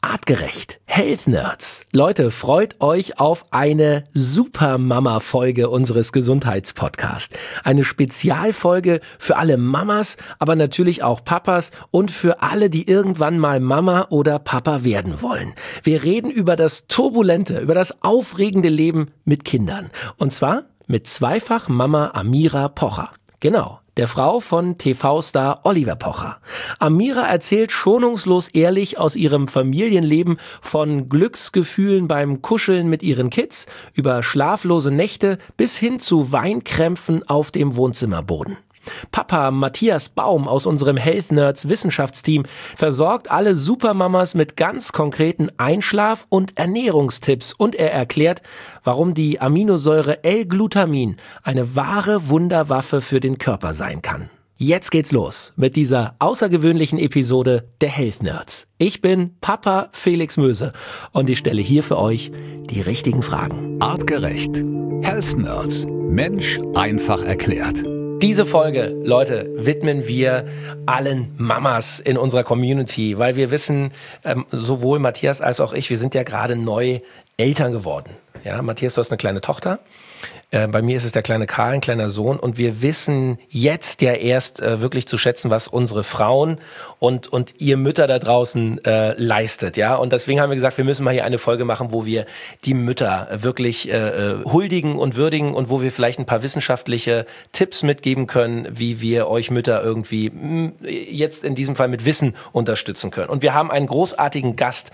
Artgerecht. Health Nerds. Leute, freut euch auf eine Super-Mama-Folge unseres Gesundheitspodcasts. Eine Spezialfolge für alle Mamas, aber natürlich auch Papas und für alle, die irgendwann mal Mama oder Papa werden wollen. Wir reden über das turbulente, über das aufregende Leben mit Kindern. Und zwar mit Zweifach-Mama Amira Pocher. Genau. Der Frau von TV-Star Oliver Pocher. Amira erzählt schonungslos ehrlich aus ihrem Familienleben von Glücksgefühlen beim Kuscheln mit ihren Kids, über schlaflose Nächte bis hin zu Weinkrämpfen auf dem Wohnzimmerboden. Papa Matthias Baum aus unserem Health Nerds Wissenschaftsteam versorgt alle Supermamas mit ganz konkreten Einschlaf- und Ernährungstipps und er erklärt, warum die Aminosäure L-Glutamin eine wahre Wunderwaffe für den Körper sein kann. Jetzt geht's los mit dieser außergewöhnlichen Episode der Health Nerds. Ich bin Papa Felix Möse und ich stelle hier für euch die richtigen Fragen. Artgerecht. Health Nerds. Mensch einfach erklärt. Diese Folge, Leute, widmen wir allen Mamas in unserer Community, weil wir wissen, sowohl Matthias als auch ich, wir sind ja gerade neu Eltern geworden. Ja, Matthias, du hast eine kleine Tochter. Bei mir ist es der kleine Karl, ein kleiner Sohn. Und wir wissen jetzt ja erst wirklich zu schätzen, was unsere Frauen und ihr Mütter da draußen leistet. Ja, und deswegen haben wir gesagt, wir müssen mal hier eine Folge machen, wo wir die Mütter wirklich huldigen und würdigen und wo wir vielleicht ein paar wissenschaftliche Tipps mitgeben können, wie wir euch Mütter irgendwie jetzt in diesem Fall mit Wissen unterstützen können. Und wir haben einen großartigen Gast,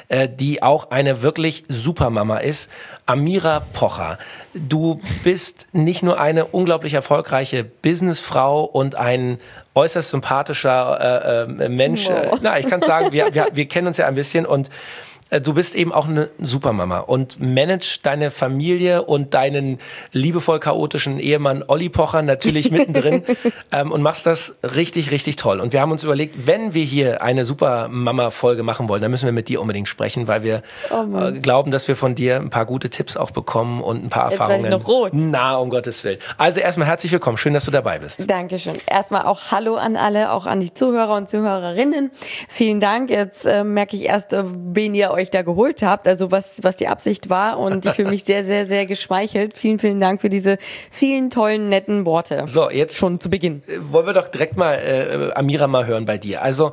die auch eine wirklich Supermama ist, Amira Pocher. Du bist nicht nur eine unglaublich erfolgreiche Businessfrau und ein äußerst sympathischer Mensch. Wow. Na, ich kann sagen, wir kennen uns ja ein bisschen und du bist eben auch eine Supermama und managst deine Familie und deinen liebevoll chaotischen Ehemann Olli Pocher natürlich mittendrin und machst das richtig, richtig toll. Und wir haben uns überlegt, wenn wir hier eine Supermama-Folge machen wollen, dann müssen wir mit dir unbedingt sprechen, weil wir glauben, dass wir von dir ein paar gute Tipps auch bekommen und ein paar Erfahrungen. Jetzt werde ich noch rot. Na, um Gottes Willen. Also erstmal herzlich willkommen. Schön, dass du dabei bist. Dankeschön. Erstmal auch Hallo an alle, auch an die Zuhörer und Zuhörerinnen. Vielen Dank. Jetzt merke ich erst, wen ihr euch da geholt habt, also was die Absicht war und ich fühle mich sehr, sehr, sehr geschmeichelt. Vielen, vielen Dank für diese vielen tollen, netten Worte. So, jetzt schon zu Beginn. Wollen wir doch direkt mal Amira mal hören bei dir. Also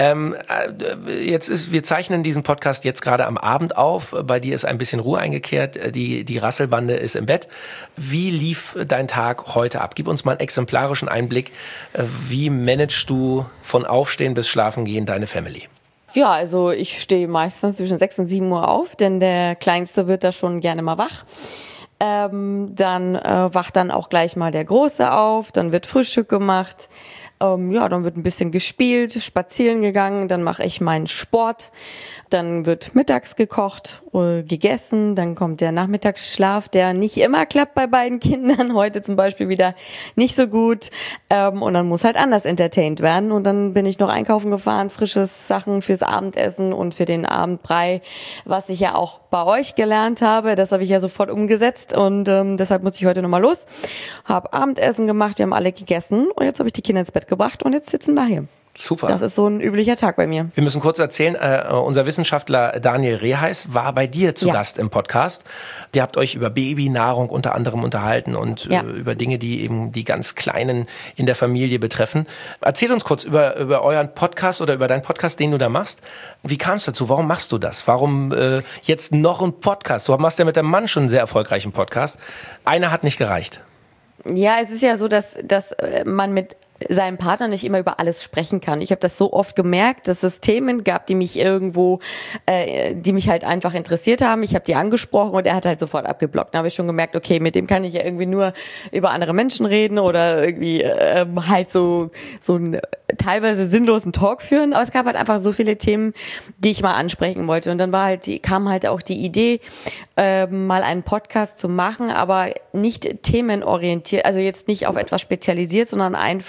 wir zeichnen diesen Podcast jetzt gerade am Abend auf. Bei dir ist ein bisschen Ruhe eingekehrt. Die Rasselbande ist im Bett. Wie lief dein Tag heute ab? Gib uns mal einen exemplarischen Einblick. Wie managst du von Aufstehen bis Schlafengehen deine Family? Ja, also ich stehe meistens zwischen 6 und 7 Uhr auf, denn der Kleinste wird da schon gerne mal wach. Dann wacht dann auch gleich mal der Große auf, dann wird Frühstück gemacht. Dann wird ein bisschen gespielt, spazieren gegangen, dann mache ich meinen Sport, dann wird mittags gekocht, gegessen, dann kommt der Nachmittagsschlaf, der nicht immer klappt bei beiden Kindern, heute zum Beispiel wieder nicht so gut und dann muss halt anders entertained werden und dann bin ich noch einkaufen gefahren, frisches Sachen fürs Abendessen und für den Abendbrei, was ich ja auch bei euch gelernt habe, das habe ich ja sofort umgesetzt und deshalb muss ich heute nochmal los, habe Abendessen gemacht, wir haben alle gegessen und jetzt habe ich die Kinder ins Bett gebracht und jetzt sitzen wir hier. Super. Das ist so ein üblicher Tag bei mir. Wir müssen kurz erzählen, unser Wissenschaftler Daniel Reheis war bei dir zu Gast im Podcast. Ihr habt euch über Babynahrung unter anderem unterhalten und über Dinge, die eben die ganz Kleinen in der Familie betreffen. Erzähl uns kurz über euren Podcast oder über deinen Podcast, den du da machst. Wie kam es dazu? Warum machst du das? Warum jetzt noch ein Podcast? Du machst ja mit deinem Mann schon einen sehr erfolgreichen Podcast. Einer hat nicht gereicht. Ja, es ist ja so, dass man mit seinem Partner nicht immer über alles sprechen kann. Ich habe das so oft gemerkt, dass es Themen gab, die mich halt einfach interessiert haben. Ich habe die angesprochen und er hat halt sofort abgeblockt. Da habe ich schon gemerkt, okay, mit dem kann ich ja irgendwie nur über andere Menschen reden oder irgendwie halt so einen teilweise sinnlosen Talk führen. Aber es gab halt einfach so viele Themen, die ich mal ansprechen wollte. Und dann kam halt auch die Idee, mal einen Podcast zu machen, aber nicht themenorientiert, also jetzt nicht auf etwas spezialisiert, sondern einfach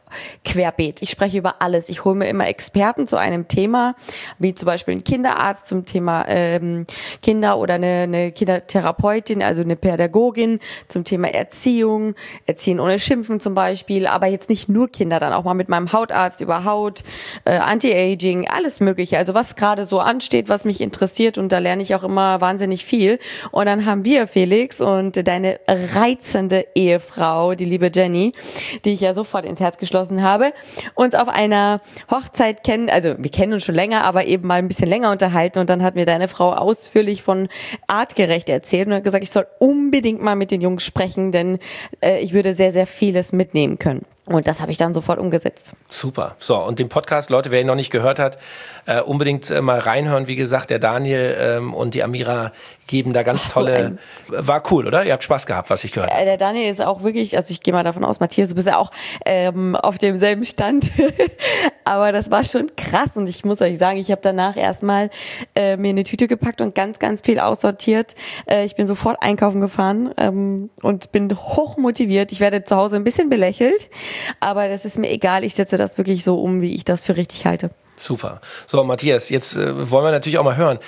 querbeet. Ich spreche über alles. Ich hole mir immer Experten zu einem Thema, wie zum Beispiel einen Kinderarzt zum Thema Kinder oder eine Kindertherapeutin, also eine Pädagogin zum Thema Erziehung ohne Schimpfen zum Beispiel, aber jetzt nicht nur Kinder, dann auch mal mit meinem Hautarzt über Haut, Anti-Aging, alles mögliche. Also was gerade so ansteht, was mich interessiert, und da lerne ich auch immer wahnsinnig viel. Und dann haben wir, Felix, und deine reizende Ehefrau, die liebe Jenny, die ich ja sofort ins Herz geschlossen habe, uns auf einer Hochzeit kennen, also wir kennen uns schon länger, aber eben mal ein bisschen länger unterhalten, und dann hat mir deine Frau ausführlich von Artgerecht erzählt und hat gesagt, ich soll unbedingt mal mit den Jungs sprechen, denn ich würde sehr, sehr vieles mitnehmen können. Und das habe ich dann sofort umgesetzt. Super. So, und den Podcast, Leute, wer ihn noch nicht gehört hat, unbedingt mal reinhören. Wie gesagt, der Daniel und die Amira geben da ganz tolle... War cool, oder? Ihr habt Spaß gehabt, was ich gehört habe. Der Daniel ist auch wirklich, also ich gehe mal davon aus, Matthias, du bist ja auch auf demselben Stand. Aber das war schon krass, und ich muss euch sagen, ich habe danach erstmal mir eine Tüte gepackt und ganz, ganz viel aussortiert. Ich bin sofort einkaufen gefahren und bin hoch motiviert. Ich werde zu Hause ein bisschen belächelt, aber das ist mir egal. Ich setze das wirklich so um, wie ich das für richtig halte. Super. So, Matthias, jetzt wollen wir natürlich auch mal hören,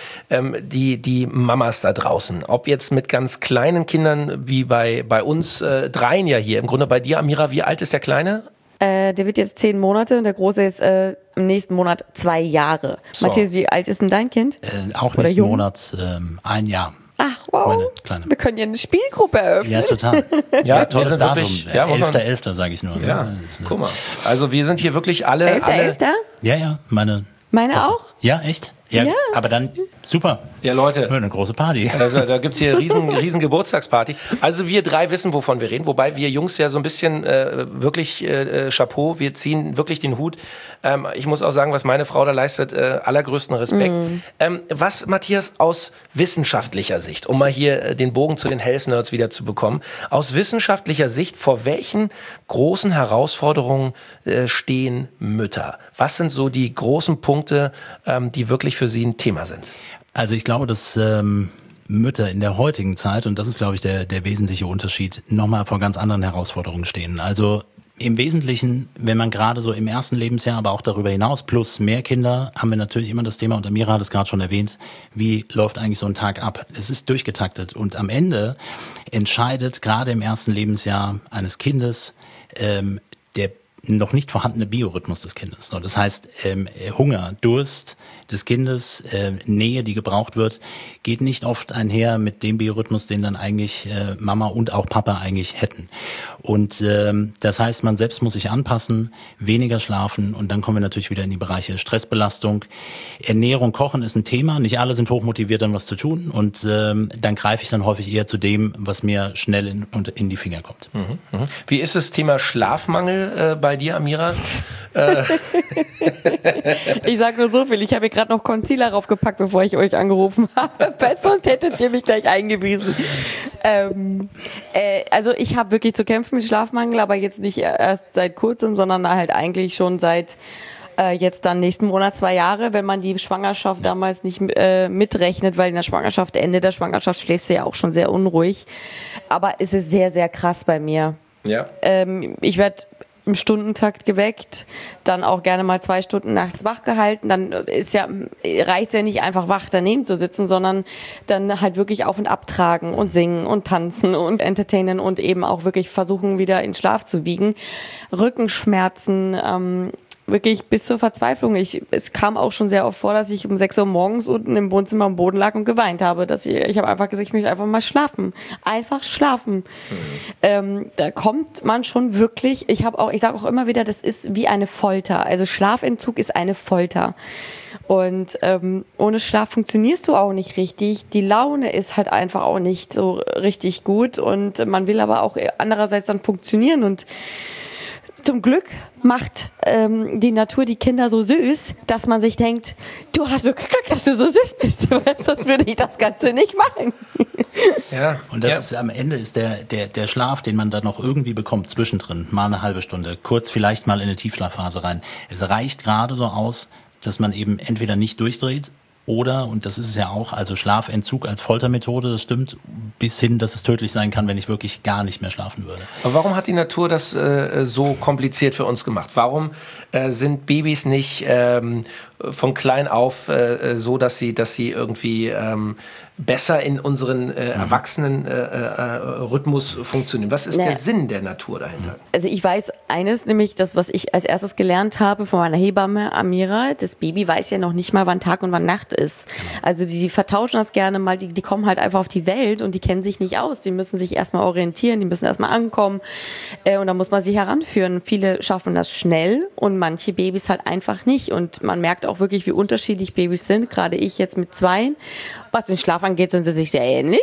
die Mamas da draußen, ob jetzt mit ganz kleinen Kindern, wie bei uns dreien ja hier, im Grunde bei dir, Amira, wie alt ist der Kleine? Der wird jetzt 10 Monate und der Große ist im nächsten Monat 2 Jahre. So. Matthias, wie alt ist denn dein Kind? Auch nächsten Monat 1 Jahr. Ach, wow. Wir können ja eine Spielgruppe eröffnen. Ja, total. Ja, tolles Datum. Wirklich, ja, 11.11. sage ich nur. Ja, guck mal. Also wir sind hier wirklich alle... 11.11.? Ja, meine auch? Ja, echt? Ja, aber dann super. Ja, Leute. Eine große Party. Also, da gibt's hier riesen Geburtstagsparty. Also wir 3 wissen, wovon wir reden. Wobei wir Jungs ja so ein bisschen wirklich Chapeau, wir ziehen wirklich den Hut. Ich muss auch sagen, was meine Frau da leistet, allergrößten Respekt. Was, Matthias, aus wissenschaftlicher Sicht, um mal hier den Bogen zu den Health Nerds wieder zu bekommen, aus wissenschaftlicher Sicht, vor welchen großen Herausforderungen stehen Mütter? Was sind so die großen Punkte, die wirklich für sie ein Thema sind? Also ich glaube, dass Mütter in der heutigen Zeit, und das ist, glaube ich, der wesentliche Unterschied, nochmal vor ganz anderen Herausforderungen stehen. Also im Wesentlichen, wenn man gerade so im ersten Lebensjahr, aber auch darüber hinaus, plus mehr Kinder, haben wir natürlich immer das Thema, und Amira hat es gerade schon erwähnt, wie läuft eigentlich so ein Tag ab? Es ist durchgetaktet, und am Ende entscheidet gerade im ersten Lebensjahr eines Kindes der noch nicht vorhandene Biorhythmus des Kindes. Das heißt, Hunger, Durst des Kindes, Nähe, die gebraucht wird, geht nicht oft einher mit dem Biorhythmus, den dann eigentlich Mama und auch Papa eigentlich hätten. Und das heißt, man selbst muss sich anpassen, weniger schlafen, und dann kommen wir natürlich wieder in die Bereiche Stressbelastung. Ernährung, Kochen ist ein Thema. Nicht alle sind hochmotiviert, dann was zu tun, und dann greife ich dann häufig eher zu dem, was mir schnell in die Finger kommt. Wie ist das Thema Schlafmangel bei dir, Amira? Ich sag nur so viel, ich habe hier gerade noch Concealer draufgepackt, bevor ich euch angerufen habe, sonst hättet ihr mich gleich eingewiesen. Also ich habe wirklich zu kämpfen mit Schlafmangel, aber jetzt nicht erst seit kurzem, sondern halt eigentlich schon seit jetzt dann nächsten Monat 2 Jahre, wenn man die Schwangerschaft damals nicht mitrechnet, weil in der Schwangerschaft, Ende der Schwangerschaft schläfst du ja auch schon sehr unruhig. Aber es ist sehr, sehr krass bei mir. Ja. Ich werde im Stundentakt geweckt, dann auch gerne mal 2 Stunden nachts wach gehalten. Dann reicht ja nicht einfach wach daneben zu sitzen, sondern dann halt wirklich auf und abtragen und singen und tanzen und entertainen und eben auch wirklich versuchen, wieder in Schlaf zu wiegen. Rückenschmerzen, wirklich bis zur Verzweiflung. Es kam auch schon sehr oft vor, dass ich um 6 Uhr morgens unten im Wohnzimmer am Boden lag und geweint habe. Ich habe einfach gesagt, ich möchte einfach mal schlafen. Einfach schlafen. Da kommt man schon wirklich, ich sage auch immer wieder, das ist wie eine Folter. Also Schlafentzug ist eine Folter. Und ohne Schlaf funktionierst du auch nicht richtig. Die Laune ist halt einfach auch nicht so richtig gut. Und man will aber auch andererseits dann funktionieren. Und zum Glück macht die Natur die Kinder so süß, dass man sich denkt, du hast wirklich Glück, dass du so süß bist. Sonst würde ich das Ganze nicht machen. Ja. Und das ist am Ende ist der Schlaf, den man dann noch irgendwie bekommt, zwischendrin, mal eine halbe Stunde, kurz vielleicht mal in eine Tiefschlafphase rein. Es reicht gerade so aus, dass man eben entweder nicht durchdreht Oder, und das ist es ja auch, also Schlafentzug als Foltermethode, das stimmt, bis hin, dass es tödlich sein kann, wenn ich wirklich gar nicht mehr schlafen würde. Aber warum hat die Natur das so kompliziert für uns gemacht? Warum sind Babys nicht von klein auf so, dass sie irgendwie besser in unseren Erwachsenen-Rhythmus funktionieren? Was ist der Sinn der Natur dahinter? Also ich weiß eines, nämlich das, was ich als erstes gelernt habe von meiner Hebamme Amira, das Baby weiß ja noch nicht mal, wann Tag und wann Nacht ist. Genau. Also die vertauschen das gerne mal, die kommen halt einfach auf die Welt und die kennen sich nicht aus. Die müssen sich erstmal orientieren, die müssen erstmal ankommen und da muss man sie heranführen. Viele schaffen das schnell und manche Babys halt einfach nicht. Und man merkt auch wirklich, wie unterschiedlich Babys sind. Gerade ich jetzt mit 2. Was den Schlaf angeht, sind sie sich sehr ähnlich.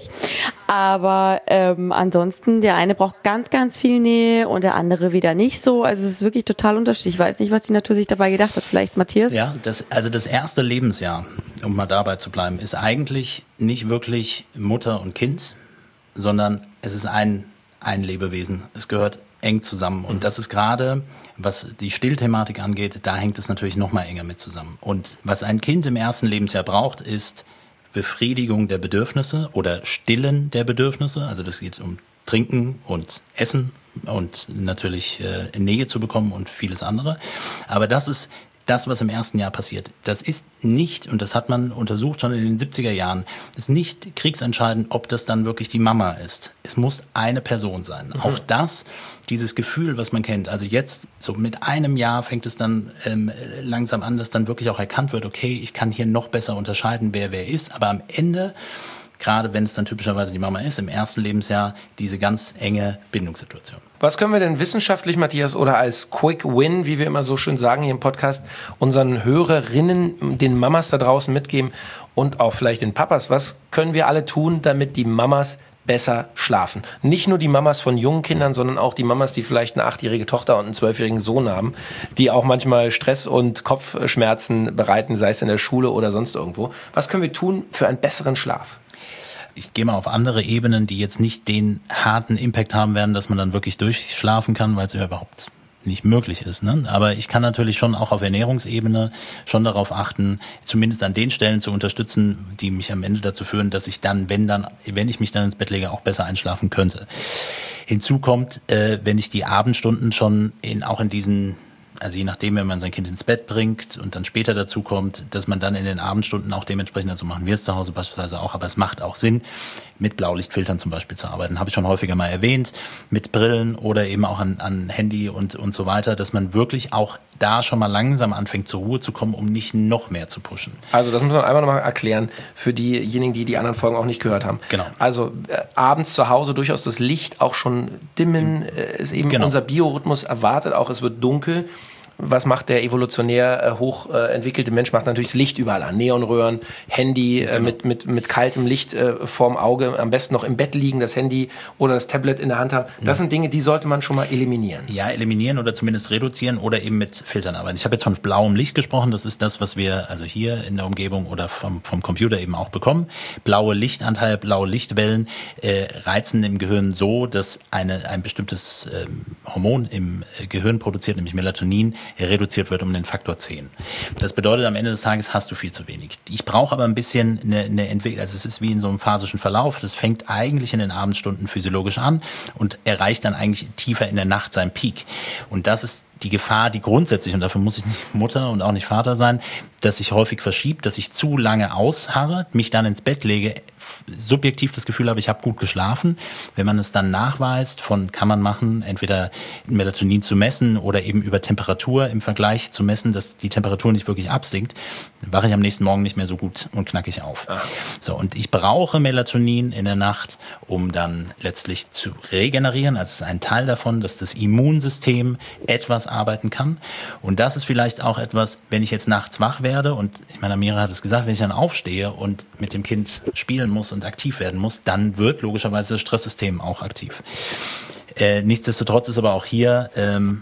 Aber ansonsten, der eine braucht ganz, ganz viel Nähe und der andere wieder nicht so. Also es ist wirklich total unterschiedlich. Ich weiß nicht, was die Natur sich dabei gedacht hat. Vielleicht Matthias? Ja, das erste Lebensjahr, um mal dabei zu bleiben, ist eigentlich nicht wirklich Mutter und Kind, sondern es ist ein Lebewesen. Es gehört eng zusammen. Und das ist gerade, was die Stillthematik angeht, da hängt es natürlich noch mal enger mit zusammen. Und was ein Kind im ersten Lebensjahr braucht, ist Befriedigung der Bedürfnisse oder Stillen der Bedürfnisse. Also das geht um Trinken und Essen und natürlich Nähe zu bekommen und vieles andere. Aber das ist das, was im ersten Jahr passiert. Das ist nicht, und das hat man untersucht schon in den 70er Jahren, ist nicht kriegsentscheidend, ob das dann wirklich die Mama ist. Es muss eine Person sein. Auch das, dieses Gefühl, was man kennt. Also jetzt, so mit einem Jahr fängt es dann langsam an, dass dann wirklich auch erkannt wird, okay, ich kann hier noch besser unterscheiden, wer ist. Aber am Ende, gerade wenn es dann typischerweise die Mama ist, im ersten Lebensjahr diese ganz enge Bindungssituation. Was können wir denn wissenschaftlich, Matthias, oder als Quick Win, wie wir immer so schön sagen hier im Podcast, unseren Hörerinnen, den Mamas da draußen mitgeben und auch vielleicht den Papas? Was können wir alle tun, damit die Mamas besser schlafen? Nicht nur die Mamas von jungen Kindern, sondern auch die Mamas, die vielleicht eine 8-jährige Tochter und einen 12-jährigen Sohn haben, die auch manchmal Stress und Kopfschmerzen bereiten, sei es in der Schule oder sonst irgendwo. Was können wir tun für einen besseren Schlaf? Ich gehe mal auf andere Ebenen, die jetzt nicht den harten Impact haben werden, dass man dann wirklich durchschlafen kann, weil es ja überhaupt nicht möglich ist. Ne? Aber ich kann natürlich schon auch auf Ernährungsebene schon darauf achten, zumindest an den Stellen zu unterstützen, die mich am Ende dazu führen, dass ich dann, wenn ich mich dann ins Bett lege, auch besser einschlafen könnte. Hinzu kommt, wenn ich die Abendstunden schon auch in diesen, also je nachdem, wenn man sein Kind ins Bett bringt und dann später dazu kommt, dass man dann in den Abendstunden auch dementsprechend, also machen wir es zu Hause beispielsweise auch, aber es macht auch Sinn, mit Blaulichtfiltern zum Beispiel zu arbeiten. Habe ich schon häufiger mal erwähnt, mit Brillen oder eben auch an Handy und so weiter, dass man wirklich auch da schon mal langsam anfängt zur Ruhe zu kommen, um nicht noch mehr zu pushen. Also das muss man einfach nochmal erklären für diejenigen, die anderen Folgen auch nicht gehört haben. Genau. Also abends zu Hause durchaus das Licht auch schon dimmen, ist eben unser Biorhythmus erwartet auch, es wird dunkel. Was macht der evolutionär hochentwickelte Mensch? Macht natürlich das Licht überall an. Neonröhren, Handy mit kaltem Licht vorm Auge, am besten noch im Bett liegen, das Handy oder das Tablet in der Hand haben. Das sind Dinge, die sollte man schon mal eliminieren. Ja, eliminieren oder zumindest reduzieren oder eben mit Filtern arbeiten. Ich habe jetzt von blauem Licht gesprochen. Das ist das, was wir also hier in der Umgebung oder vom Computer eben auch bekommen. Blaue Lichtanteil, blaue Lichtwellen reizen im Gehirn so, dass ein bestimmtes Hormon im Gehirn produziert, nämlich Melatonin, reduziert wird um den Faktor 10. Das bedeutet, am Ende des Tages hast du viel zu wenig. Ich brauche aber ein bisschen eine Entwicklung, also es ist wie in so einem phasischen Verlauf, das fängt eigentlich in den Abendstunden physiologisch an und erreicht dann eigentlich tiefer in der Nacht seinen Peak. Und das ist die Gefahr, die grundsätzlich, und dafür muss ich nicht Mutter und auch nicht Vater sein, dass sich häufig verschiebt, dass ich zu lange ausharre, mich dann ins Bett lege, subjektiv das Gefühl habe, ich habe gut geschlafen. Wenn man es dann nachweist, kann man machen, entweder Melatonin zu messen oder eben über Temperatur im Vergleich zu messen, dass die Temperatur nicht wirklich absinkt, dann wache ich am nächsten Morgen nicht mehr so gut und knackig auf. So, und ich brauche Melatonin in der Nacht, um dann letztlich zu regenerieren. Also es ist ein Teil davon, dass das Immunsystem etwas arbeiten kann. Und das ist vielleicht auch etwas, wenn ich jetzt nachts wach werde und ich meine, Amira hat es gesagt, wenn ich dann aufstehe und mit dem Kind spielen muss und aktiv werden muss, dann wird logischerweise das Stresssystem auch aktiv. Nichtsdestotrotz ist aber auch hier,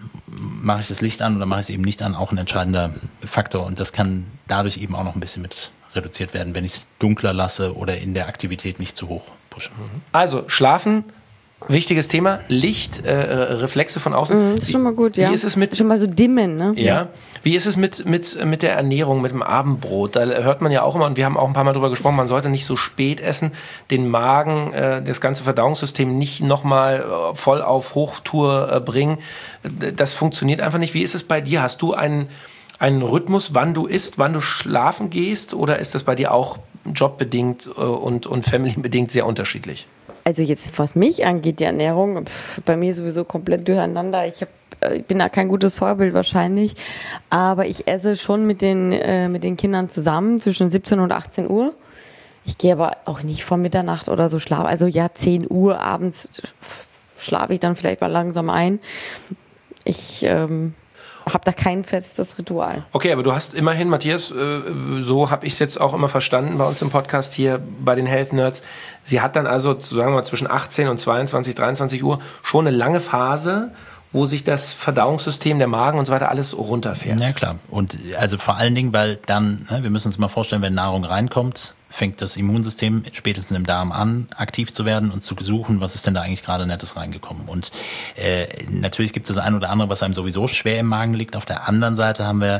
mache ich das Licht an oder mache ich es eben nicht an, auch ein entscheidender Faktor und das kann dadurch eben auch noch ein bisschen mit reduziert werden, wenn ich es dunkler lasse oder in der Aktivität nicht zu hoch pushe. Also schlafen Wichtiges Thema, Licht, Reflexe von außen. Das ist schon mal gut, ja. Wie ist es mit... Schon mal so dimmen, ne? Ja. Wie ist es mit der Ernährung, mit dem Abendbrot? Da hört man ja auch immer, und wir haben auch ein paar Mal drüber gesprochen, man sollte nicht so spät essen, den Magen, das ganze Verdauungssystem nicht nochmal voll auf Hochtour bringen. Das funktioniert einfach nicht. Wie ist es bei dir? Hast du einen Rhythmus, wann du isst, wann du schlafen gehst? Oder ist das bei dir auch jobbedingt und familybedingt sehr unterschiedlich? Also jetzt, was mich angeht, die Ernährung, bei mir sowieso komplett durcheinander. Ich bin da kein gutes Vorbild wahrscheinlich, aber ich esse schon mit den Kindern zusammen zwischen 17 und 18 Uhr. Ich gehe aber auch nicht vor Mitternacht oder so schlafen. Also ja, 10 Uhr abends schlafe ich dann vielleicht mal langsam ein. Ich habe da kein festes Ritual. Okay, aber du hast immerhin, Matthias, so habe ich es jetzt auch immer verstanden bei uns im Podcast hier bei den Health Nerds, sie hat dann also, sagen wir mal, zwischen 18 und 22, 23 Uhr schon eine lange Phase, wo sich das Verdauungssystem, der Magen und so weiter alles runterfährt. Ja, klar. Und also vor allen Dingen, weil dann, wir müssen uns mal vorstellen, wenn Nahrung reinkommt, fängt das Immunsystem spätestens im Darm an, aktiv zu werden und zu suchen, was ist denn da eigentlich gerade Nettes reingekommen. Und natürlich gibt es das ein oder andere, was einem sowieso schwer im Magen liegt. Auf der anderen Seite haben wir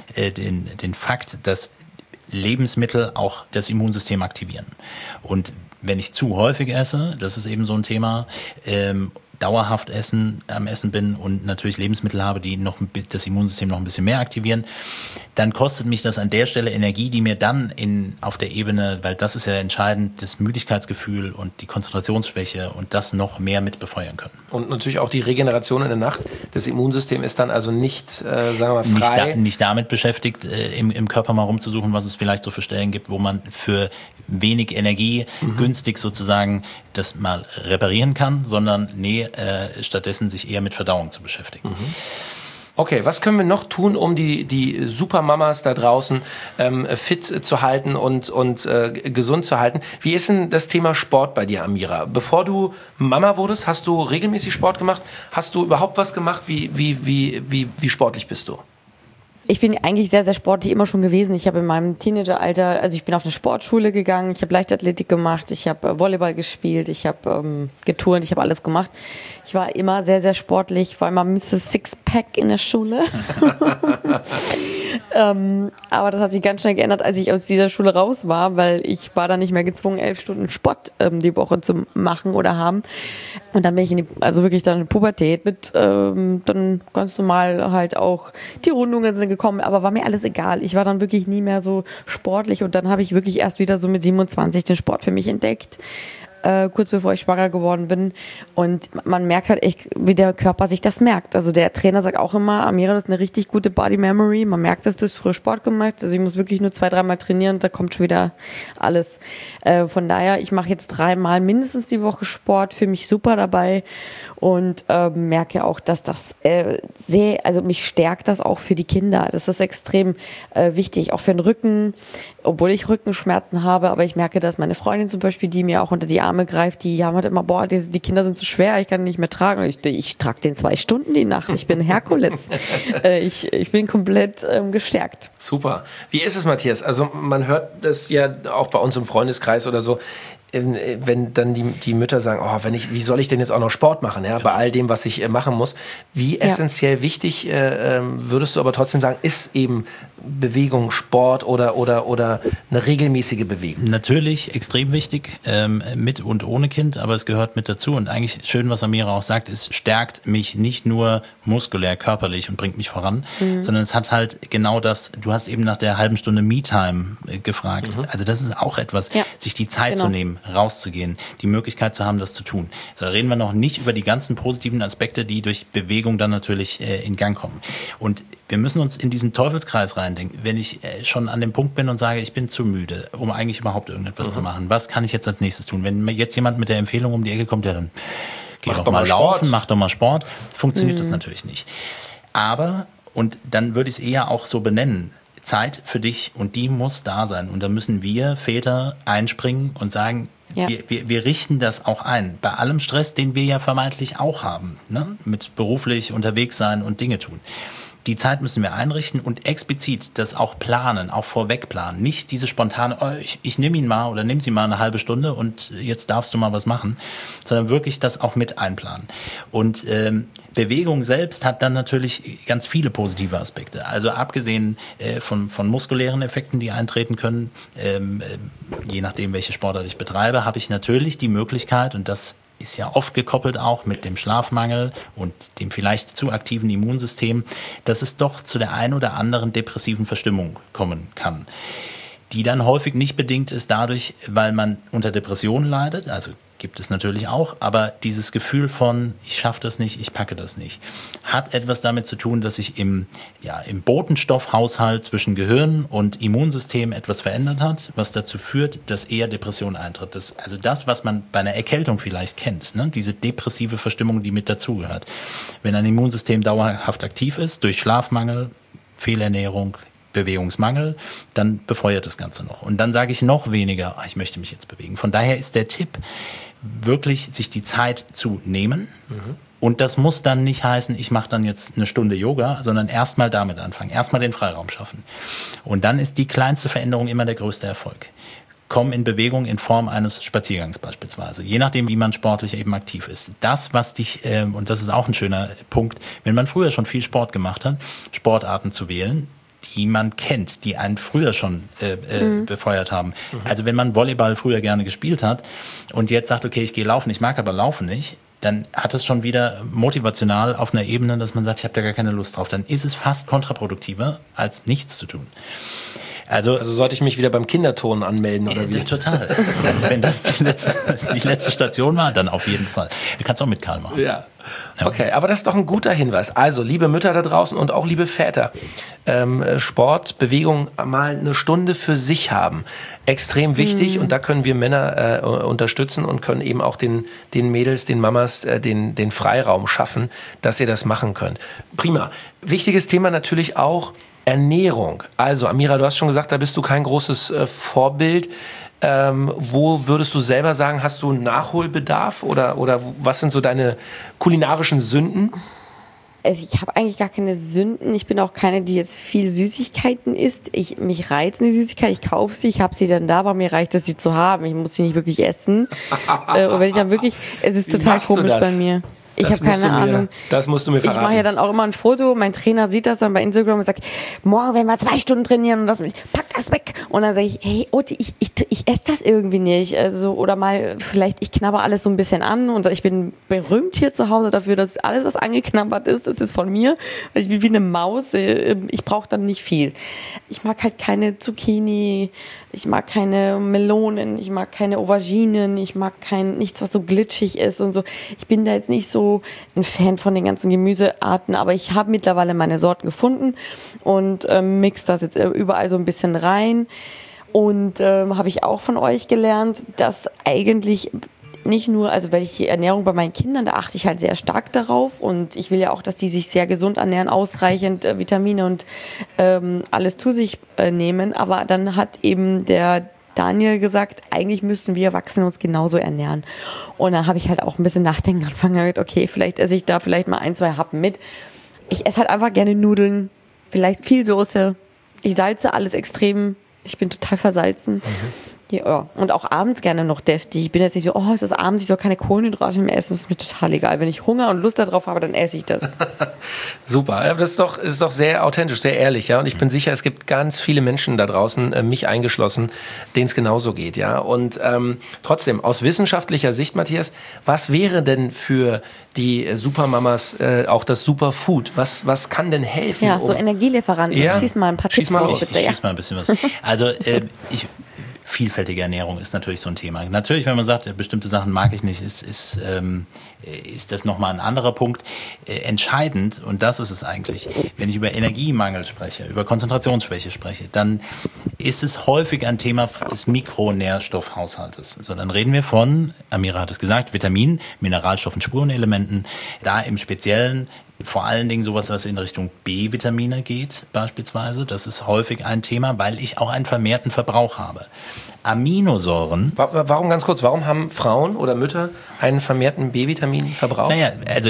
den Fakt, dass Lebensmittel auch das Immunsystem aktivieren. Und wenn ich zu häufig esse, das ist eben so ein Thema, dauerhaft am Essen bin und natürlich Lebensmittel habe, die noch das Immunsystem noch ein bisschen mehr aktivieren, dann kostet mich das an der Stelle Energie, die mir dann auf der Ebene, weil das ist ja entscheidend, das Müdigkeitsgefühl und die Konzentrationsschwäche und das noch mehr mit befeuern können. Und natürlich auch die Regeneration in der Nacht. Das Immunsystem ist dann also nicht, sagen wir mal, frei. Nicht damit beschäftigt, im Körper mal rumzusuchen, was es vielleicht so für Stellen gibt, wo man für wenig Energie günstig sozusagen das mal reparieren kann, sondern stattdessen sich eher mit Verdauung zu beschäftigen. Okay, was können wir noch tun, um die Supermamas da draußen fit zu halten und gesund zu halten? Wie ist denn das Thema Sport bei dir, Amira? Bevor du Mama wurdest, hast du regelmäßig Sport gemacht? Hast du überhaupt was gemacht? Wie sportlich bist du? Ich bin eigentlich sehr, sehr sportlich immer schon gewesen. Ich habe in meinem Teenageralter, also ich bin auf eine Sportschule gegangen, ich habe Leichtathletik gemacht, ich habe Volleyball gespielt, ich habe geturnt, ich habe alles gemacht. Ich war immer sehr, sehr sportlich, war immer Mrs. Sixpack in der Schule. Aber das hat sich ganz schnell geändert, als ich aus dieser Schule raus war, weil ich war dann nicht mehr gezwungen, 11 Stunden Sport die Woche zu machen oder haben. Und dann bin ich wirklich dann in die Pubertät mit dann ganz normal halt auch die Rundungen sind gekommen, aber war mir alles egal. Ich war dann wirklich nie mehr so sportlich und dann habe ich wirklich erst wieder so mit 27 den Sport für mich entdeckt. Kurz bevor ich schwanger geworden bin. Und man merkt halt echt, wie der Körper sich das merkt. Also der Trainer sagt auch immer, Amira, das ist eine richtig gute Body Memory. Man merkt, dass du hast früher Sport gemacht. Also ich muss wirklich nur 2-3 Mal trainieren und da kommt schon wieder alles. Von daher, ich mache jetzt 3 Mal mindestens die Woche Sport, fühle mich super dabei und merke auch, dass das mich stärkt das auch für die Kinder. Das ist extrem wichtig, auch für den Rücken, obwohl ich Rückenschmerzen habe, aber ich merke, dass meine Freundin zum Beispiel, die mir auch unter die Arme greift, die haben halt immer, die Kinder sind zu schwer, ich kann die nicht mehr tragen. Ich trage den 2 Stunden die Nacht, ich bin Herkules. Ich bin komplett gestärkt. Super. Wie ist es, Matthias? Also man hört das ja auch bei uns im Freundeskreis oder so, wenn dann die Mütter sagen, wie soll ich denn jetzt auch noch Sport machen, ja, bei all dem, was ich machen muss. Wie essentiell wichtig, würdest du aber trotzdem sagen, ist eben Bewegung, Sport oder eine regelmäßige Bewegung? Natürlich extrem wichtig, mit und ohne Kind, aber es gehört mit dazu und eigentlich schön, was Amira auch sagt, es stärkt mich nicht nur muskulär, körperlich und bringt mich voran, sondern es hat halt genau das, du hast eben nach der halben Stunde Me-Time gefragt, also das ist auch etwas, sich die Zeit zu nehmen, rauszugehen, die Möglichkeit zu haben, das zu tun. So, da reden wir noch nicht über die ganzen positiven Aspekte, die durch Bewegung dann natürlich in Gang kommen. Und wir müssen uns in diesen Teufelskreis reindenken. Wenn ich schon an dem Punkt bin und sage, ich bin zu müde, um eigentlich überhaupt irgendetwas zu machen, was kann ich jetzt als nächstes tun? Wenn mir jetzt jemand mit der Empfehlung um die Ecke kommt, ja dann geh doch mal laufen, mach doch mal Sport, funktioniert das natürlich nicht. Aber, und dann würde ich es eher auch so benennen, Zeit für dich und die muss da sein. Und da müssen wir Väter einspringen und sagen, wir richten das auch ein. Bei allem Stress, den wir ja vermeintlich auch haben, ne? Mit beruflich unterwegs sein und Dinge tun. Die Zeit müssen wir einrichten und explizit das auch planen, auch vorweg planen. Nicht diese spontane, ich nehme ihn mal oder nimm sie mal eine halbe Stunde und jetzt darfst du mal was machen, sondern wirklich das auch mit einplanen. Und Bewegung selbst hat dann natürlich ganz viele positive Aspekte. Also abgesehen von muskulären Effekten, die eintreten können, je nachdem, welche Sportart ich betreibe, habe ich natürlich die Möglichkeit, und das ist ja oft gekoppelt auch mit dem Schlafmangel und dem vielleicht zu aktiven Immunsystem, dass es doch zu der ein oder anderen depressiven Verstimmung kommen kann, die dann häufig nicht bedingt ist dadurch, weil man unter Depressionen leidet, also gibt es natürlich auch, aber dieses Gefühl von, ich schaffe das nicht, ich packe das nicht, hat etwas damit zu tun, dass sich im Botenstoffhaushalt zwischen Gehirn und Immunsystem etwas verändert hat, was dazu führt, dass eher Depression eintritt. Also das, was man bei einer Erkältung vielleicht kennt, ne? Diese depressive Verstimmung, die mit dazugehört. Wenn ein Immunsystem dauerhaft aktiv ist, durch Schlafmangel, Fehlernährung, Bewegungsmangel, dann befeuert das Ganze noch. Und dann sage ich noch weniger, ich möchte mich jetzt bewegen. Von daher ist der Tipp, wirklich sich die Zeit zu nehmen. Und das muss dann nicht heißen, ich mache dann jetzt eine Stunde Yoga, sondern erstmal damit anfangen, erstmal den Freiraum schaffen. Und dann ist die kleinste Veränderung immer der größte Erfolg. Komm in Bewegung in Form eines Spaziergangs beispielsweise, je nachdem, wie man sportlich eben aktiv ist. Das, was dich, und das ist auch ein schöner Punkt, wenn man früher schon viel Sport gemacht hat, Sportarten zu wählen, die man kennt, die einen früher schon befeuert haben. Also wenn man Volleyball früher gerne gespielt hat und jetzt sagt, okay, ich gehe laufen, ich mag aber Laufen nicht, dann hat es schon wieder motivational auf einer Ebene, dass man sagt, ich habe da gar keine Lust drauf. Dann ist es fast kontraproduktiver, als nichts zu tun. Also sollte ich mich wieder beim Kinderturnen anmelden oder wie? Total. Wenn das die letzte Station war, dann auf jeden Fall. Du kannst auch mit Karl machen. Ja. Okay, aber das ist doch ein guter Hinweis. Also, liebe Mütter da draußen und auch liebe Väter, Sport, Bewegung mal eine Stunde für sich haben. Extrem wichtig und da können wir Männer unterstützen und können eben auch den Mädels, den Mamas den Freiraum schaffen, dass ihr das machen könnt. Prima. Wichtiges Thema natürlich auch Ernährung. Also, Amira, du hast schon gesagt, da bist du kein großes Vorbild. Wo würdest du selber sagen, hast du Nachholbedarf oder was sind so deine kulinarischen Sünden? Also ich habe eigentlich gar keine Sünden. Ich bin auch keine, die jetzt viel Süßigkeiten isst. Mich reizt eine Süßigkeit, ich kaufe sie, ich habe sie dann da, aber mir reicht es, sie zu haben. Ich muss sie nicht wirklich essen. Und wenn ich dann wirklich, es ist total komisch bei mir. Ich habe keine Ahnung. Das musst du mir verraten. Ich mache ja dann auch immer ein Foto. Mein Trainer sieht das dann bei Instagram und sagt, morgen werden wir 2 Stunden trainieren und pack das weg. Und dann sage ich, hey Oti, ich esse das irgendwie nicht. Also, oder mal vielleicht, ich knabber alles so ein bisschen an und ich bin berühmt hier zu Hause dafür, dass alles, was angeknabbert ist, das ist von mir. Ich bin wie eine Maus. Ich brauche dann nicht viel. Ich mag halt keine Zucchini, ich mag keine Melonen, ich mag keine Auberginen, ich mag nichts, was so glitschig ist und so. Ich bin da jetzt nicht so ein Fan von den ganzen Gemüsearten, aber ich habe mittlerweile meine Sorten gefunden und mix das jetzt überall so ein bisschen rein. Und habe ich auch von euch gelernt, dass eigentlich nicht nur, also weil ich die Ernährung bei meinen Kindern, da achte ich halt sehr stark darauf und ich will ja auch, dass die sich sehr gesund ernähren, ausreichend Vitamine und alles zu sich nehmen, aber dann hat eben der Daniel gesagt, eigentlich müssten wir Erwachsene uns genauso ernähren. Und dann habe ich halt auch ein bisschen nachdenken angefangen, okay, vielleicht esse ich da vielleicht mal 1, 2 Happen mit. Ich esse halt einfach gerne Nudeln, vielleicht viel Soße, ich salze alles extrem, ich bin total versalzen. Ja, und auch abends gerne noch deftig. Ich bin jetzt nicht so, es ist abends, ich soll keine Kohlenhydrate mehr essen. Das ist mir total egal. Wenn ich Hunger und Lust darauf habe, dann esse ich das. Super, das ist doch sehr authentisch, sehr ehrlich, ja. Und ich bin sicher, es gibt ganz viele Menschen da draußen, mich eingeschlossen, denen es genauso geht, ja. Und trotzdem, aus wissenschaftlicher Sicht, Matthias, was wäre denn für die Supermamas auch das Superfood? Was kann denn helfen? Ja, so Energielieferanten. Ja. Schieß mal ein paar Tipps raus, bitte. Ich schieß mal ein bisschen was. Also vielfältige Ernährung ist natürlich so ein Thema. Natürlich, wenn man sagt, bestimmte Sachen mag ich nicht, ist das nochmal ein anderer Punkt. Entscheidend, und das ist es eigentlich, wenn ich über Energiemangel spreche, über Konzentrationsschwäche spreche, dann ist es häufig ein Thema des Mikronährstoffhaushaltes. So, dann reden wir von, Amira hat es gesagt, Vitaminen, Mineralstoffen, Spurenelementen, da im Speziellen vor allen Dingen sowas, was in Richtung B-Vitamine geht, beispielsweise. Das ist häufig ein Thema, weil ich auch einen vermehrten Verbrauch habe. Aminosäuren. Warum ganz kurz, warum haben Frauen oder Mütter einen vermehrten B-Vitaminverbrauch? Naja, also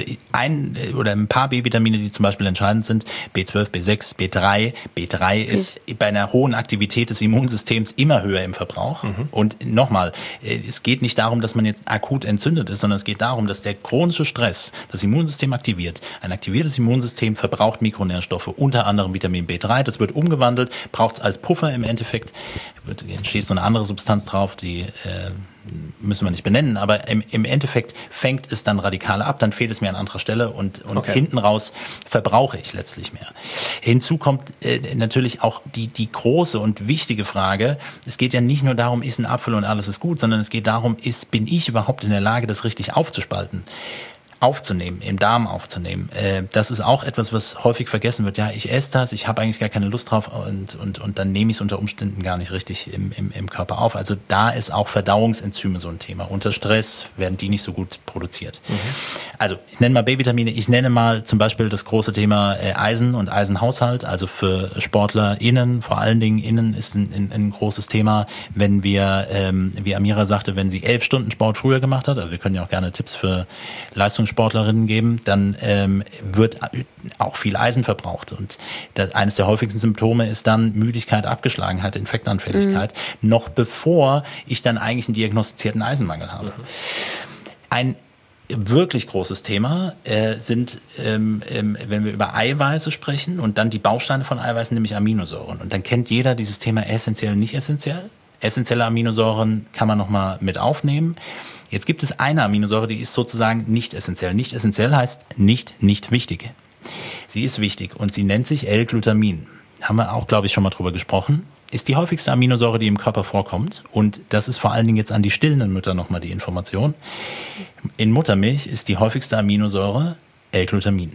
ein paar B-Vitamine, die zum Beispiel entscheidend sind, B12, B6, B3. B3 ist bei einer hohen Aktivität des Immunsystems immer höher im Verbrauch. Und nochmal, es geht nicht darum, dass man jetzt akut entzündet ist, sondern es geht darum, dass der chronische Stress das Immunsystem aktiviert. Ein aktiviertes Immunsystem verbraucht Mikronährstoffe, unter anderem Vitamin B3. Das wird umgewandelt, braucht es als Puffer im Endeffekt. Entsteht so eine andere Substanz drauf, die müssen wir nicht benennen, aber im Endeffekt fängt es dann Radikale ab, dann fehlt es mir an anderer Stelle und hinten raus verbrauche ich letztlich mehr. Hinzu kommt natürlich auch die große und wichtige Frage, es geht ja nicht nur darum, ist ein Apfel und alles ist gut, sondern es geht darum, bin ich überhaupt in der Lage, das richtig aufzuspalten? Aufzunehmen, im Darm aufzunehmen. Das ist auch etwas, was häufig vergessen wird. Ja, ich esse das, ich habe eigentlich gar keine Lust drauf und dann nehme ich es unter Umständen gar nicht richtig im Körper auf. Also da ist auch Verdauungsenzyme so ein Thema. Unter Stress werden die nicht so gut produziert. Also ich nenne mal B-Vitamine, ich nenne mal zum Beispiel das große Thema Eisen und Eisenhaushalt. Also für SportlerInnen, vor allen Dingen innen ist ein großes Thema. Wenn wir, wie Amira sagte, wenn sie 11 Stunden Sport früher gemacht hat, also wir können ja auch gerne Tipps für Leistungssportlerinnen geben, dann wird auch viel Eisen verbraucht. Und eines der häufigsten Symptome ist dann Müdigkeit, Abgeschlagenheit, Infektanfälligkeit, noch bevor ich dann eigentlich einen diagnostizierten Eisenmangel habe. Ein wirklich großes Thema sind, wenn wir über Eiweiße sprechen und dann die Bausteine von Eiweißen, nämlich Aminosäuren. Und dann kennt jeder dieses Thema essentiell, nicht essentiell. Essentielle Aminosäuren kann man nochmal mit aufnehmen. Jetzt gibt es eine Aminosäure, die ist sozusagen nicht essentiell. Nicht essentiell heißt nicht wichtig. Sie ist wichtig und sie nennt sich L-Glutamin. Haben wir auch, glaube ich, schon mal drüber gesprochen. Ist die häufigste Aminosäure, die im Körper vorkommt. Und das ist vor allen Dingen jetzt an die stillenden Mütter nochmal die Information. In Muttermilch ist die häufigste Aminosäure L-Glutamin.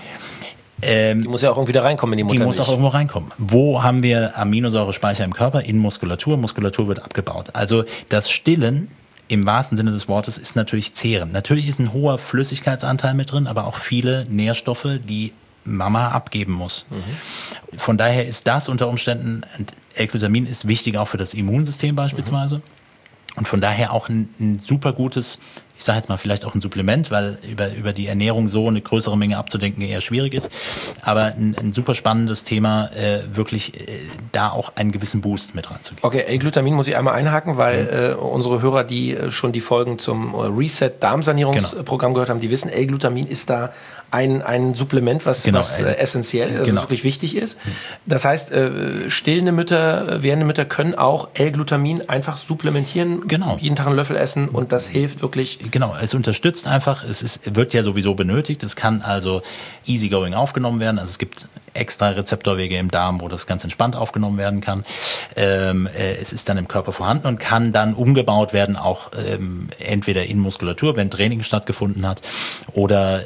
Die muss ja auch irgendwie da reinkommen in die Muttermilch. Die muss auch irgendwo reinkommen. Wo haben wir Aminosäurespeicher im Körper? In Muskulatur. Muskulatur wird abgebaut. Also das Stillen im wahrsten Sinne des Wortes ist natürlich Zehren. Natürlich ist ein hoher Flüssigkeitsanteil mit drin, aber auch viele Nährstoffe, die Mama abgeben muss. Von daher ist das unter Umständen, L-Glutamin ist wichtig auch für das Immunsystem beispielsweise. Und von daher auch ein super gutes, ich sage jetzt mal vielleicht auch ein Supplement, weil über die Ernährung so eine größere Menge abzudenken eher schwierig ist. Aber ein super spannendes Thema, wirklich da auch einen gewissen Boost mit ranzugeben. Okay, L-Glutamin muss ich einmal einhaken, weil unsere Hörer, die schon die Folgen zum Reset-Darmsanierungsprogramm gehört haben, die wissen, L-Glutamin ist da ein Supplement, was essentiell, also wirklich wichtig ist. Das heißt, stillende Mütter, werdende Mütter können auch L-Glutamin einfach supplementieren, jeden Tag einen Löffel essen und das hilft wirklich. Genau, es unterstützt einfach, wird ja sowieso benötigt, es kann also easygoing aufgenommen werden, also es gibt extra Rezeptorwege im Darm, wo das ganz entspannt aufgenommen werden kann. Es ist dann im Körper vorhanden und kann dann umgebaut werden, auch entweder in Muskulatur, wenn Training stattgefunden hat, oder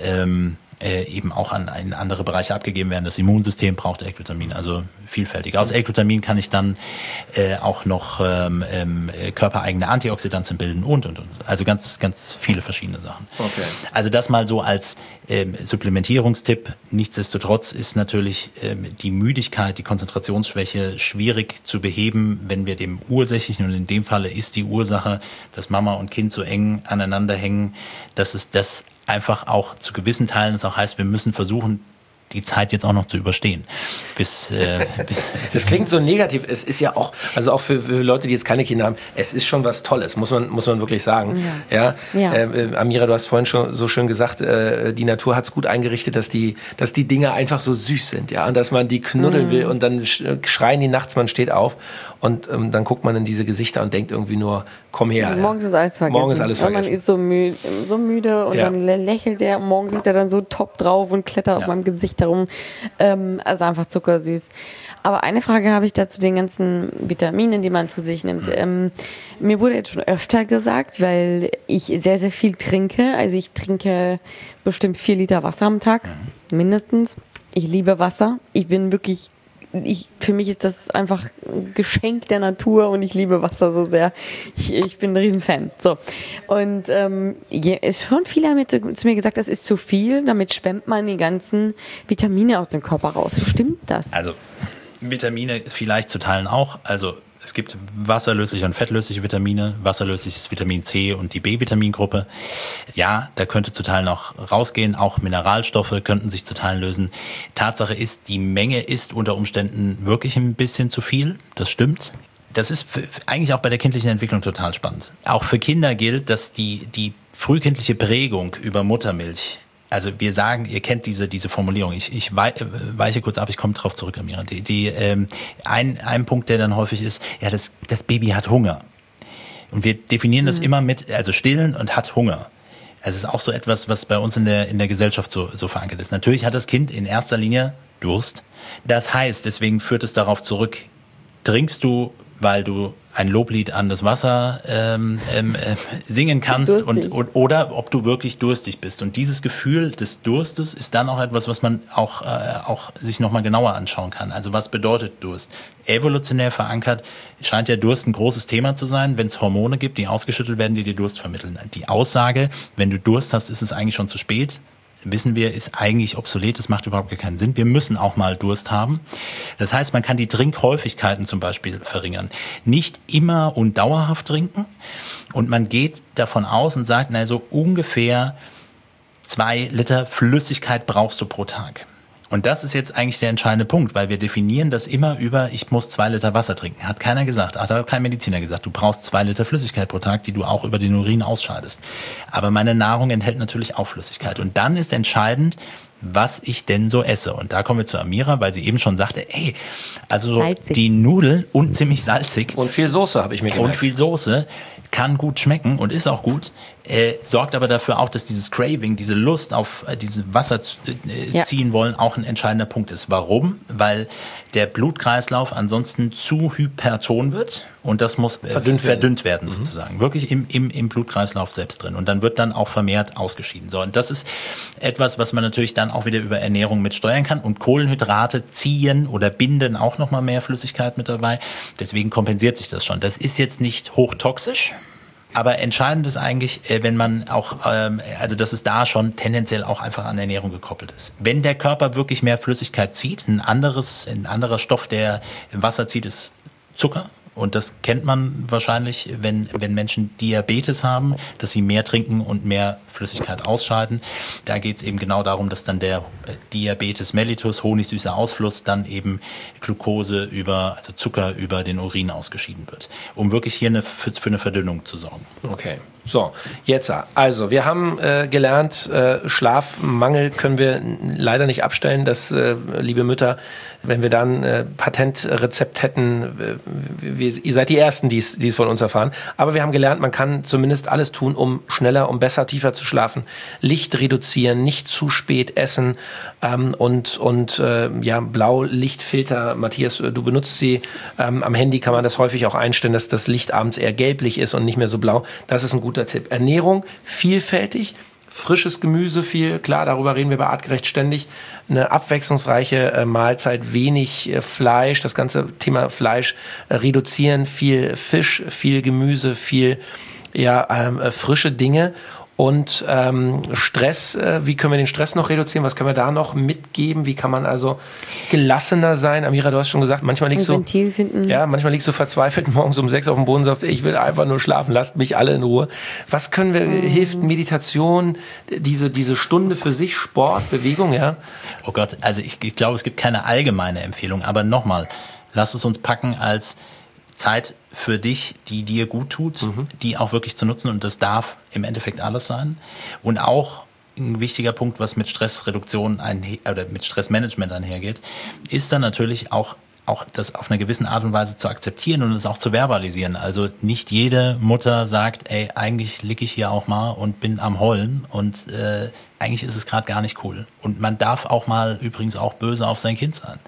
eben auch an andere Bereiche abgegeben werden. Das Immunsystem braucht L-Glutamin, also vielfältig. Aus L-Glutamin kann ich dann auch noch körpereigene Antioxidantien bilden und. Also ganz, ganz viele verschiedene Sachen. Okay. Also das mal so als Supplementierungstipp. Nichtsdestotrotz ist natürlich die Müdigkeit, die Konzentrationsschwäche schwierig zu beheben, wenn wir dem Ursächlichen, und in dem Falle ist die Ursache, dass Mama und Kind so eng aneinander hängen, dass es das einfach auch zu gewissen Teilen es auch heißt, wir müssen versuchen, die Zeit jetzt auch noch zu überstehen. Das klingt so negativ. Es ist ja auch, also auch für Leute, die jetzt keine Kinder haben, es ist schon was Tolles, muss man wirklich sagen. Ja. Amira, du hast vorhin schon so schön gesagt, die Natur hat es gut eingerichtet, dass die Dinge einfach so süß sind, ja, und dass man die knuddeln will und dann schreien die nachts, man steht auf und dann guckt man in diese Gesichter und denkt irgendwie nur, komm her. Morgens ist alles vergessen. Morgens ist alles vergessen. Man ist so müde und dann lächelt der, morgens ist er dann so top drauf und klettert auf meinem Gesicht herum. Also einfach zuckersüß. Aber eine Frage habe ich da zu den ganzen Vitaminen, die man zu sich nimmt. Mir wurde jetzt schon öfter gesagt, weil ich sehr, sehr viel trinke. Also ich trinke bestimmt 4 Liter Wasser am Tag, mindestens. Ich liebe Wasser. Ich bin wirklich für mich ist das einfach ein Geschenk der Natur und ich liebe Wasser so sehr. Ich bin ein Riesenfan. So. Und schon viele haben zu mir gesagt, das ist zu viel, damit schwemmt man die ganzen Vitamine aus dem Körper raus. Stimmt das? Also Vitamine vielleicht zu teilen auch. Also es gibt wasserlösliche und fettlösliche Vitamine. Wasserlösliches Vitamin C und die B-Vitamingruppe. Ja, da könnte zu Teilen auch rausgehen. Auch Mineralstoffe könnten sich zu Teilen lösen. Tatsache ist, die Menge ist unter Umständen wirklich ein bisschen zu viel. Das stimmt. Das ist eigentlich auch bei der kindlichen Entwicklung total spannend. Auch für Kinder gilt, dass die frühkindliche Prägung über Muttermilch, also wir sagen, ihr kennt diese Formulierung, ich weiche kurz ab, ich komme drauf zurück, Amira. Ein Punkt, der dann häufig ist, ja, das Baby hat Hunger. Und wir definieren das immer mit, also stillen und hat Hunger. Also es ist auch so etwas, was bei uns in der Gesellschaft so verankert ist. Natürlich hat das Kind in erster Linie Durst. Das heißt, deswegen führt es darauf zurück, trinkst du, weil du ein Loblied an das Wasser singen kannst oder ob du wirklich durstig bist. Und dieses Gefühl des Durstes ist dann auch etwas, was man auch sich nochmal genauer anschauen kann. Also was bedeutet Durst? Evolutionär verankert scheint ja Durst ein großes Thema zu sein, wenn es Hormone gibt, die ausgeschüttet werden, die dir Durst vermitteln. Die Aussage, wenn du Durst hast, ist es eigentlich schon zu spät, wissen wir, ist eigentlich obsolet, das macht überhaupt gar keinen Sinn. Wir müssen auch mal Durst haben. Das heißt, man kann die Trinkhäufigkeiten zum Beispiel verringern. Nicht immer und dauerhaft trinken. Und man geht davon aus und sagt, na, so ungefähr 2 Liter Flüssigkeit brauchst du pro Tag. Und das ist jetzt eigentlich der entscheidende Punkt, weil wir definieren das immer über, ich muss 2 Liter Wasser trinken. Hat keiner gesagt, hat auch kein Mediziner gesagt. Du brauchst 2 Liter Flüssigkeit pro Tag, die du auch über den Urin ausscheidest. Aber meine Nahrung enthält natürlich auch Flüssigkeit. Und dann ist entscheidend, was ich denn so esse. Und da kommen wir zu Amira, weil sie eben schon sagte, also salzig. Die Nudeln und ziemlich salzig. Und viel Soße, habe ich mir gemerkt. Und viel Soße kann gut schmecken und ist auch gut, sorgt aber dafür auch, dass dieses Craving, diese Lust auf dieses Wasser ziehen wollen, auch ein entscheidender Punkt ist. Warum? Weil der Blutkreislauf ansonsten zu hyperton wird und das muss verdünnt werden sozusagen. Wirklich im Blutkreislauf selbst drin. Und dann wird dann auch vermehrt ausgeschieden. So, und das ist etwas, was man natürlich dann auch wieder über Ernährung mit steuern kann. Und Kohlenhydrate ziehen oder binden auch nochmal mehr Flüssigkeit mit dabei. Deswegen kompensiert sich das schon. Das ist jetzt nicht hochtoxisch. Aber entscheidend ist eigentlich, wenn man auch, also dass es da schon tendenziell auch einfach an Ernährung gekoppelt ist. Wenn der Körper wirklich mehr Flüssigkeit zieht, ein anderer Stoff, der im Wasser zieht, ist Zucker. Und das kennt man wahrscheinlich, wenn Menschen Diabetes haben, dass sie mehr trinken und mehr Flüssigkeit ausscheiden. Da geht es eben genau darum, dass dann der Diabetes mellitus, honigsüßer Ausfluss, dann eben Glucose also Zucker über den Urin ausgeschieden wird, um wirklich hier für eine Verdünnung zu sorgen. Okay. So, jetzt also, wir haben gelernt, Schlafmangel können wir leider nicht abstellen, dass, liebe Mütter, wenn wir dann Patentrezept hätten, ihr seid die Ersten, die es von uns erfahren, aber wir haben gelernt, man kann zumindest alles tun, um schneller, um besser, tiefer zu schlafen, Licht reduzieren, nicht zu spät essen und Blaulichtfilter, Matthias, du benutzt sie, am Handy kann man das häufig auch einstellen, dass das Licht abends eher gelblich ist und nicht mehr so blau, das ist ein guter Tipp. Ernährung vielfältig, frisches Gemüse viel, klar, darüber reden wir bei Artgerecht ständig, eine abwechslungsreiche Mahlzeit, wenig Fleisch, das ganze Thema Fleisch reduzieren, viel Fisch, viel Gemüse, viel frische Dinge. Und Stress, wie können wir den Stress noch reduzieren? Was können wir da noch mitgeben? Wie kann man also gelassener sein? Amira, du hast schon gesagt, manchmal liegst du verzweifelt morgens um 6 auf dem Boden und sagst, ich will einfach nur schlafen, lasst mich alle in Ruhe. Was können wir, hilft Meditation, diese Stunde für sich, Sport, Bewegung, ja? Oh Gott, also ich glaube, es gibt keine allgemeine Empfehlung, aber nochmal, lass es uns packen als Zeit für dich, die dir gut tut, die auch wirklich zu nutzen, und das darf im Endeffekt alles sein. Und auch ein wichtiger Punkt, was mit Stressreduktion oder mit Stressmanagement einhergeht, ist dann natürlich auch das auf einer gewissen Art und Weise zu akzeptieren und es auch zu verbalisieren. Also nicht jede Mutter sagt, eigentlich liege ich hier auch mal und bin am Heulen und eigentlich ist es gerade gar nicht cool. Und man darf auch mal übrigens auch böse auf sein Kind sein.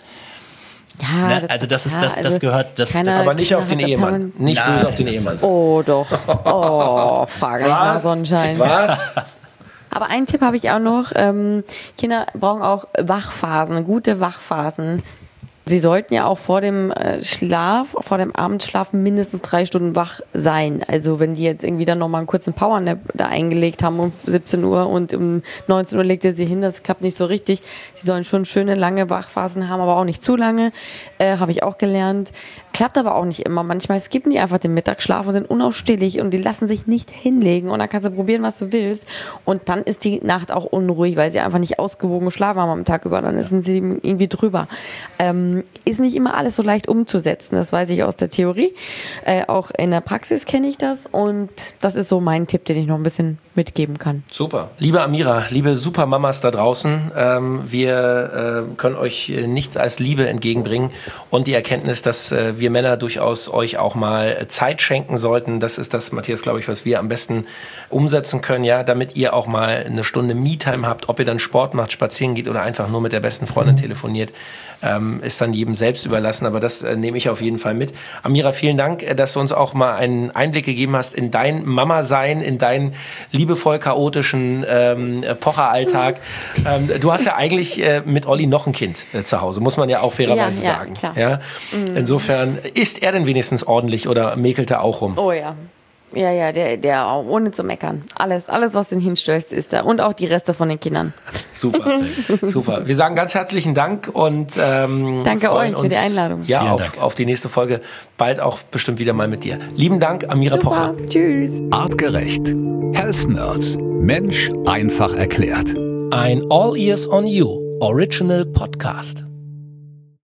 Ja, also das gehört, aber nicht auf den Ehemann. Nicht böse auf den Ehemann. Oh doch. Oh, frage mich mal, Sonnenschein. Was? Aber einen Tipp habe ich auch noch. Kinder brauchen auch Wachphasen, gute Wachphasen. Sie sollten ja auch vor dem Abendschlafen mindestens 3 Stunden wach sein. Also wenn die jetzt irgendwie dann nochmal einen kurzen Powernap da eingelegt haben um 17 Uhr und um 19 Uhr legt er sie hin, das klappt nicht so richtig. Sie sollen schon schöne lange Wachphasen haben, aber auch nicht zu lange, habe ich auch gelernt. Klappt aber auch nicht immer. Manchmal skippen die einfach den Mittagsschlaf und sind unausstehlich und die lassen sich nicht hinlegen und dann kannst du probieren, was du willst und dann ist die Nacht auch unruhig, weil sie einfach nicht ausgewogen geschlafen haben am Tag über, dann sind sie irgendwie drüber. Ist nicht immer alles so leicht umzusetzen, das weiß ich aus der Theorie. Auch in der Praxis kenne ich das und das ist so mein Tipp, den ich noch ein bisschen mitgeben kann. Super. Liebe Amira, liebe Supermamas da draußen, wir können euch nichts als Liebe entgegenbringen und die Erkenntnis, dass wir Männer durchaus euch auch mal Zeit schenken sollten. Das ist das, Matthias, glaube ich, was wir am besten umsetzen können, ja, damit ihr auch mal eine Stunde Me-Time habt, ob ihr dann Sport macht, spazieren geht oder einfach nur mit der besten Freundin telefoniert, ist dann jedem selbst überlassen, aber das nehme ich auf jeden Fall mit. Amira, vielen Dank, dass du uns auch mal einen Einblick gegeben hast in dein Mama-Sein, in deinen liebevoll chaotischen Pocheralltag. Du hast ja eigentlich mit Olli noch ein Kind zu Hause, muss man ja auch fairerweise sagen. Klar. Ja? Insofern, isst er denn wenigstens ordentlich oder mäkelt er auch rum? Oh ja. Ja, der ohne zu meckern. Alles, was den hinstößt, ist er. Und auch die Reste von den Kindern. Super, super. Wir sagen ganz herzlichen Dank und danke euch für die Einladung. Ja, auf die nächste Folge. Bald auch bestimmt wieder mal mit dir. Lieben Dank, Amira Pocher. Tschüss. Artgerecht. Health Nerds. Mensch einfach erklärt. Ein All Ears on You Original Podcast.